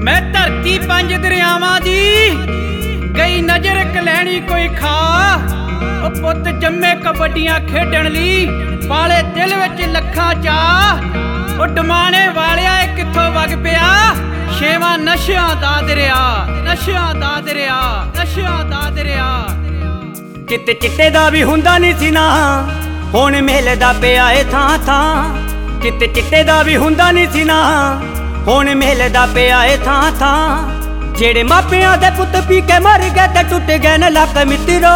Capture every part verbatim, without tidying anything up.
मैं धरती पंज दरियावां दी गई नजर कलैनी कोई खा। ओ पुत जम्मे कबड्डियां खेडण लई पाले दिल विच लखां चा। ओ डमाणे वालिया कित्थों वग पिया छेवां नशियां दा दरिया, नशियां दा दरिया, नशियां दा दरिया। चिट्टे चिट्टे दा भी हुंदा नहीं सी ना हुण मिलदा पिया ए थां थां। चिट्टे चिट्टे दा भी हुंदा नहीं सी ना हुण मिलदा पिया ए थां थां। जेड़े मापियां दे पुत पी के मर गए ते टुट गए न लक मित्रो।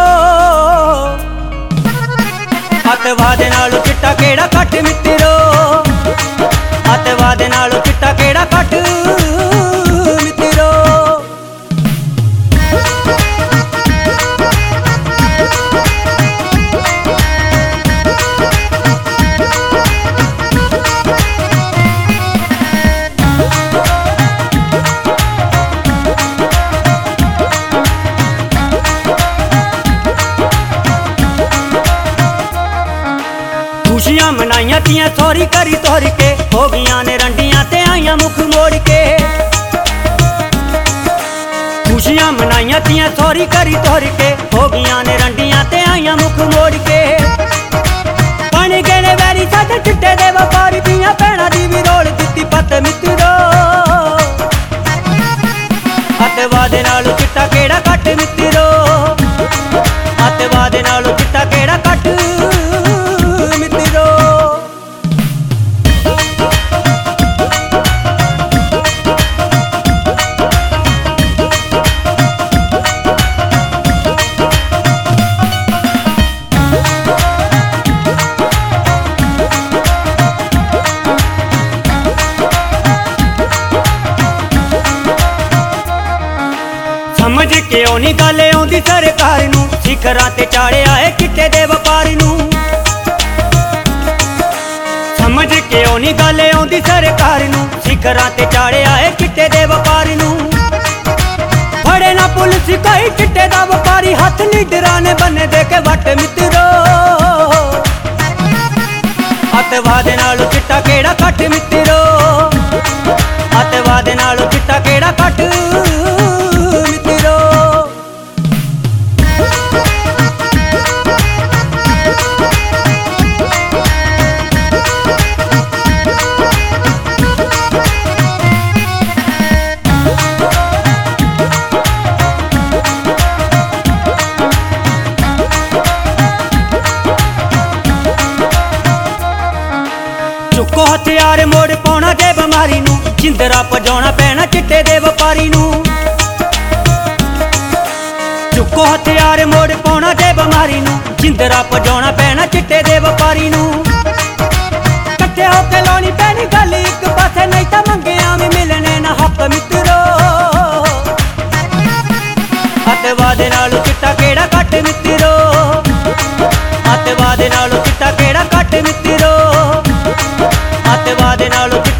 अतवाद नालों चिट्टा केड़ा घट मित्रो, अतवाद नालों चिट्टा केड़ा घट मित्रो। खुशियां मनाइयां तियां थोरी करी तोर के हो गईयां ने रंडियां ते आईयां मुख मोड़ के। खुशियां मनाइयां तियां थोरी करी तोर के हो गईयां ने रंडियां ते आईयां मुख मोड़ के। बन गए ने वैरी साडे चिट्टे दे व्यापारी दियां भैणां दी भी रोल दित्ती पत मित्रो। अतवाद नालों चिट्टा केड़ा घट मित्रो, अतवाद नालों चिट्टा केड़ा घट मित्रो। समझ के ओनी गल आउंदी सरकार नूं शिखरां ते चाढ़िया है चिट्टे दे व्यापारी नूं। समझ के ओनी गल आउंदी सरकार नूं शिखरां ते चाढ़िया है चिट्टे दे व्यापारी नूं। फड़े ना पुलिस कोई चिट्टे दा व्यापारी हथ लीडरां ने बन्ने दे के वट मित्रो। अतवाद नालों चिट्टा केड़ा घट मित्रो, अतवाद नालों चिट्टा केड़ा घट मित्रो। चुको हथियार मोड़ पाउणा जे बीमारी नूं जिंदरा पजाउणा पैना चिट्टे दे व्यापारी नूं। चुको हथियार मोड़ पाउणा जे बीमारी नूं जिंदरा पजाउणा पैना चिट्टे दे व्यापारी नूं। कट्ठे होके लाउणी पैनी गल इक पासे नहीं तां मंगिया भी मिलने ना हक मित्रो। अतवाद नालों चिट्टा केड़ा घट मित्रो, अतवाद नालों चिट्टा केड़ा घट मित्रो, अतवाद नालों